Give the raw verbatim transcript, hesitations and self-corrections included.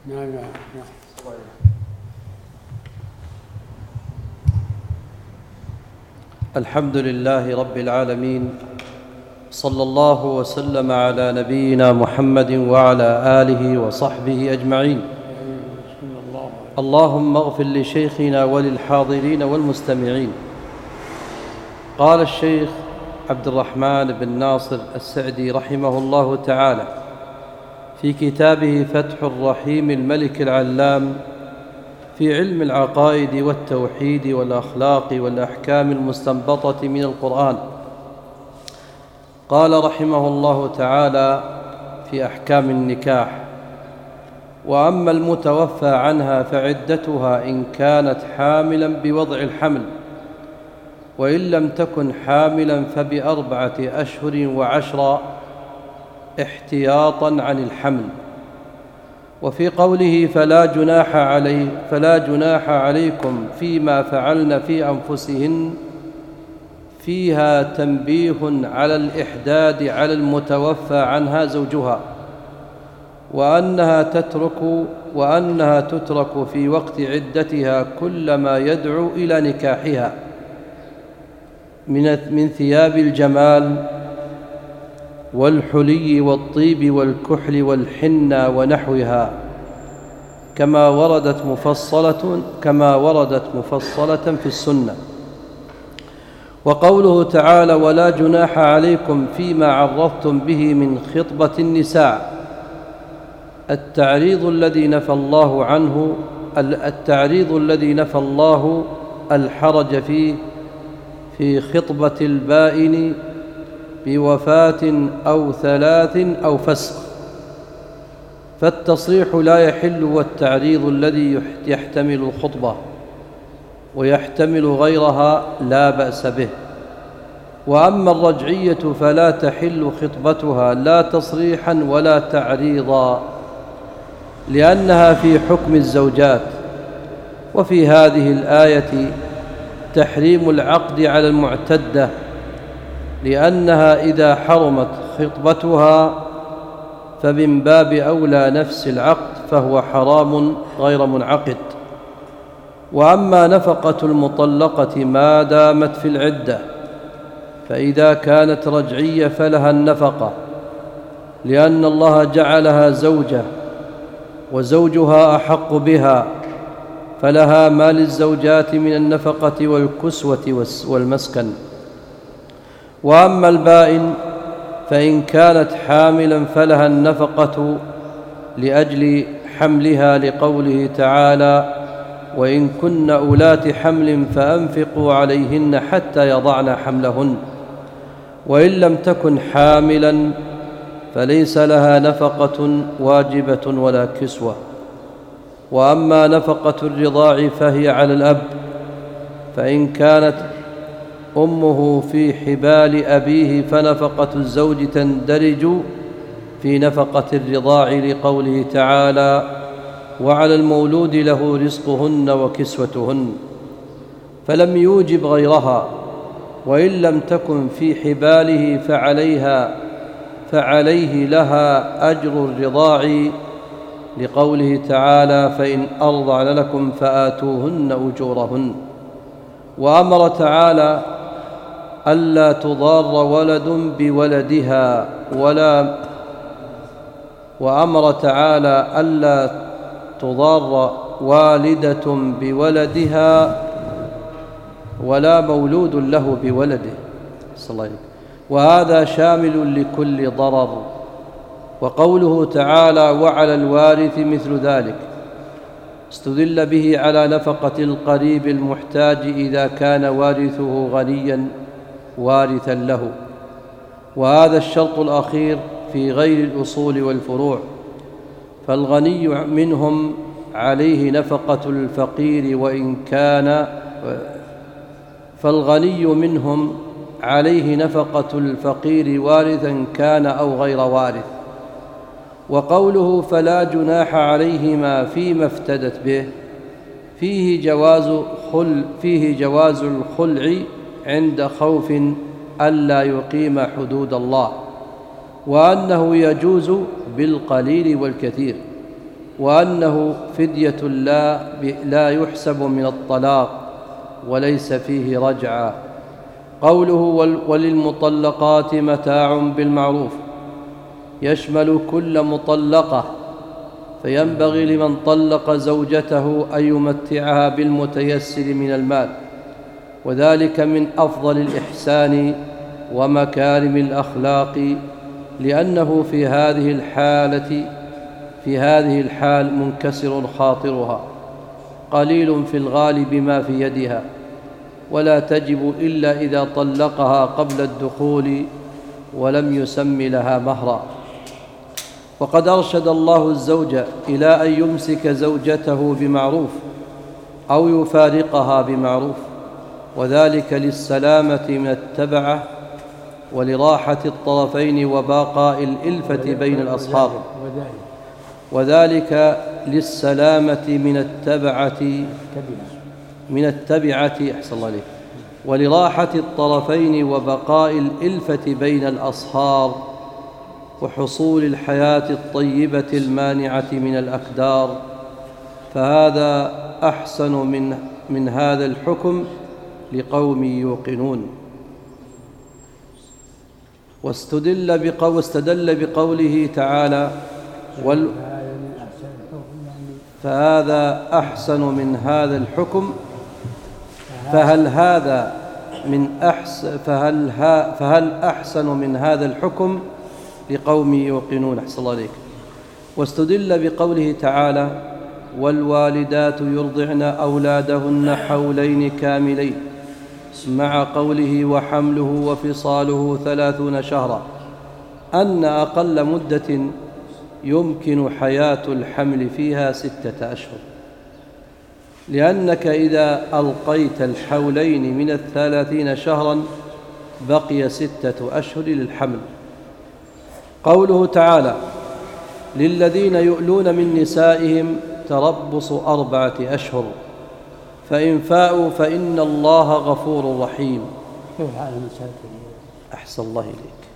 نعم نعم. الحمد لله رب العالمين، صلى الله وسلم على نبينا محمد وعلى آله وصحبه أجمعين. اللهم اغفر لشيخنا وللحاضرين والمستمعين. قال الشيخ عبد الرحمن بن ناصر السعدي رحمه الله تعالى في كتابه فتح الرحيم الملك العلام في علم العقائد والتوحيد والأخلاق والأحكام المستنبطة من القرآن، قال رحمه الله تعالى في أحكام النكاح: وأما المتوفى عنها فعدتها إن كانت حاملا بوضع الحمل، وإن لم تكن حاملا فبأربعة أشهر وعشرا احتياطا عن الحمل. وفي قوله فلا جناح علي فلا جناح عليكم فيما فعلن في أنفسهن فيها تنبيه على الإحداد على المتوفى عنها زوجها، وأنها تترك وأنها تترك في وقت عدتها كل ما يدعو إلى نكاحها من ثياب الجمال والحلي والطيب والكحل والحنى ونحوها، كما وردت مفصلة كما وردت مفصلة في السنة. وقوله تعالى ولا جناح عليكم فيما عرضتم به من خطبة النساء، التعريض الذي نفى الله عنه التعريض الذي نفى الله الحرج فيه في خطبة البائن بوفاة أو ثلاث أو فسخ، فالتصريح لا يحل، والتعريض الذي يحتمل الخطبة ويحتمل غيرها لا بأس به. وأما الرجعية فلا تحل خطبتها لا تصريحا ولا تعريضا، لأنها في حكم الزوجات. وفي هذه الآية تحريم العقد على المعتدة، لأنها إذا حرمت خطبتها فمن باب أولى نفس العقد فهو حرام غير منعقد. وأما نفقة المطلقة ما دامت في العدة، فإذا كانت رجعية فلها النفقة، لأن الله جعلها زوجة وزوجها أحق بها، فلها ما للزوجات من النفقة والكسوة والمسكن. وأما البائن فإن كانت حاملا فلها النفقة لأجل حملها، لقوله تعالى وإن كن أولات حمل فأنفقوا عليهن حتى يضعن حملهن. وإن لم تكن حاملا فليس لها نفقة واجبة ولا كسوة. وأما نفقة الرضاع فهي على الأب، فإن كانت أمه في حبال أبيه فنفقة الزوج تندرج في نفقة الرضاع، لقوله تعالى وعلى المولود له رزقهن وكسوتهن، فلم يوجب غيرها. وإن لم تكن في حباله فعليها فعليه لها أجر الرضاع، لقوله تعالى فإن أرضعن لكم فآتوهن أجورهن. وأمر تعالى ألا تضار ولد بولدها ولا وأمر تعالى ألا تضار والدة بولدها ولا مولود له بولده، صلى الله عليه وسلم، وهذا شامل لكل ضرر. وقوله تعالى وعلى الوارث مثل ذلك استدل به على نفقة القريب المحتاج إذا كان وارثه غنيا وارثا له، وهذا الشرط الأخير في غير الأصول والفروع، فالغني منهم عليه نفقة الفقير وإن كان فالغني منهم عليه نفقة الفقير وارثا كان أو غير وارث. وقوله فلا جناح عليهما فيما افتدت به فيه جواز خل فيه جواز الخلع عند خوف ألا يقيم حدود الله، وأنه يجوز بالقليل والكثير. وأنه فدية لا, لا يحسب من الطلاق وليس فيه رجعة. قوله وللمطلقات متاع بالمعروف يشمل كل مطلقة، فينبغي لمن طلق زوجته أن يمتعها بالمتيسر من المال، وذلك من أفضل الإحسان ومكارم الأخلاق، لأنه في هذه الحالة في هذه الحال منكسر خاطرها، قليل في الغالب ما في يدها، ولا تجب إلا إذا طلقها قبل الدخول ولم يسم لها مهرا. وقد أرشد الله الزوج إلى أن يمسك زوجته بمعروف أو يفارقها بمعروف، وذلك للسلامة من التبعة ولراحة الطرفين وبقاء الإلفة بين الأصحاب، وذلك للسلامة من التبعة من التبعة أحسن الله عليك ولراحة الطرفين وبقاء الإلفة بين الأصهار، وحصول الحياة الطيبة المانعة من الأكدار. فهذا أحسن من, من هذا الحكم لقوم يوقنون. واستدل, بقو واستدل بقوله تعالى وال فهذا أحسن من هذا الحكم، فهل هذا من أحسن فهل, ها فهل أحسن من هذا الحكم لقوم يوقنون. أحسن الله عليك. واستدل بقوله تعالى والوالدات يرضعن أولادهن حولين كاملين، مع قوله وحمله وفصاله ثلاثون شهرا، أن أقل مدة يمكن حياة الحمل فيها ستة أشهر، لأنك إذا ألقيت الحولين من الثلاثين شهرا بقي ستة أشهر للحمل. قوله تعالى للذين يؤلون من نسائهم تربص أربعة أشهر فإن فاءوا فإن الله غفور رحيم. أحسن الله إليك.